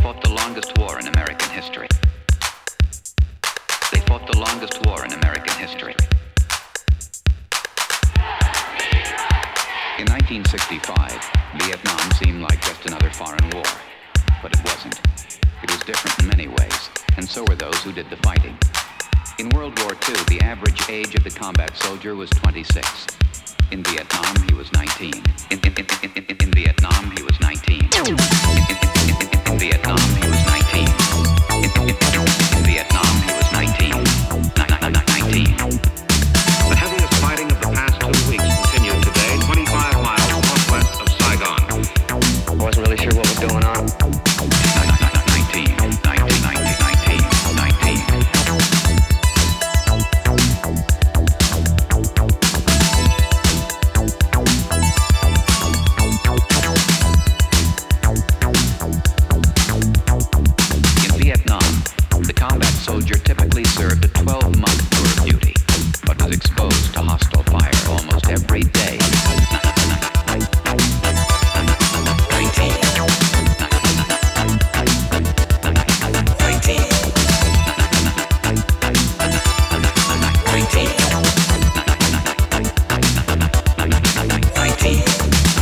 fought the longest war in American history. They fought the longest war in American history. In 1965, Vietnam seemed like just another foreign war, but it wasn't. It was different in many ways, and so were those who did the fighting. In World War II, the average age of the combat soldier was 26. In Vietnam, he was 19. In Vietnam, he was 19. In Vietnam, he was 19. In Vietnam, he was 19. 19. The heaviest fighting of the past 2 weeks continued today, 25 miles northwest of Saigon. I wasn't really sure what was going on. 19. In Vietnam, the combat soldier typically served a 12-month tour of duty, but was exposed to hostile fire almost every day. 19.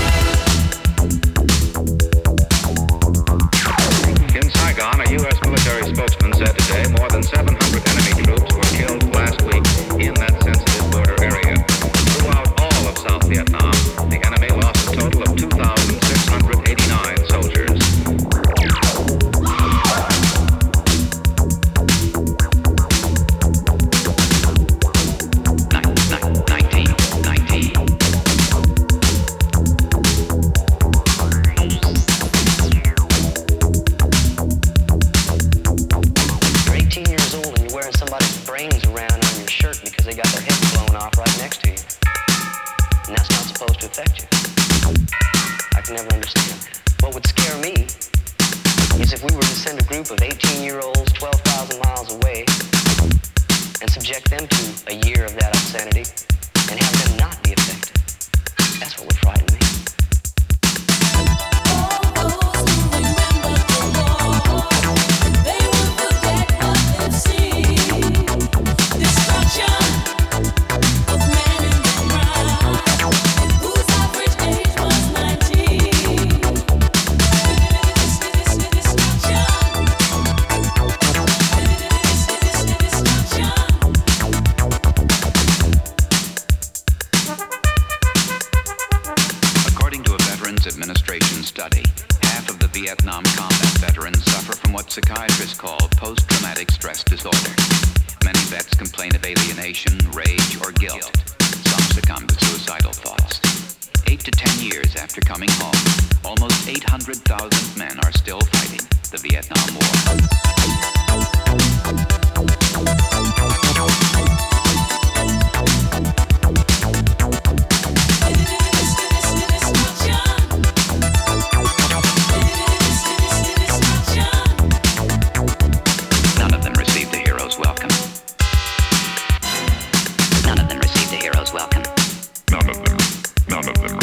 In Saigon, a U.S. military spokesman said today more than 700 enemy troops were killed last week in that sensitive border area. Throughout all of South Vietnam, the enemy lost a total of 2,689 soldiers. You're 18 years old and you're wearing somebody's brains around on your shirt because they got their head blown off right next to you. And that's not supposed to affect you. I can never understand that. What would scare me is if we were to send a group of 18-year-olds 12,000 miles away and subject them to a year of that obscenity and have them not be affected. That's what would frighten me. According to a Veterans Administration study, half of the Vietnam combat veterans suffer from what psychiatrists call post-traumatic stress disorder. Many vets complain of alienation, rage, or guilt. Some succumb to suicidal thoughts. 8 to 10 years after coming home, almost 800,000 men are still fighting the Vietnam War. None of them received the hero's welcome. None of them received the hero's welcome. None of them. None of them.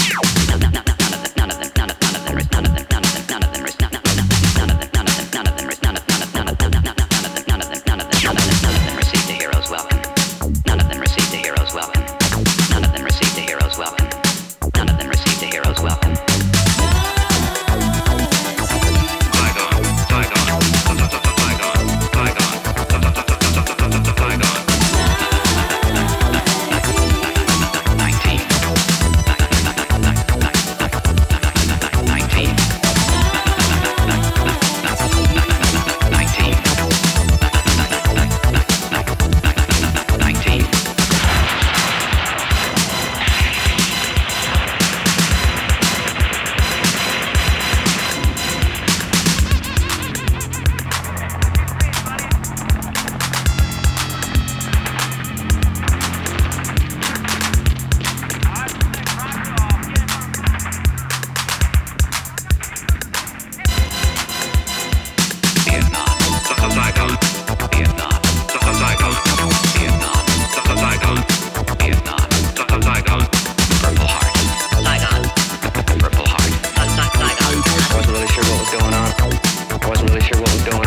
Wasn't really sure what we're doing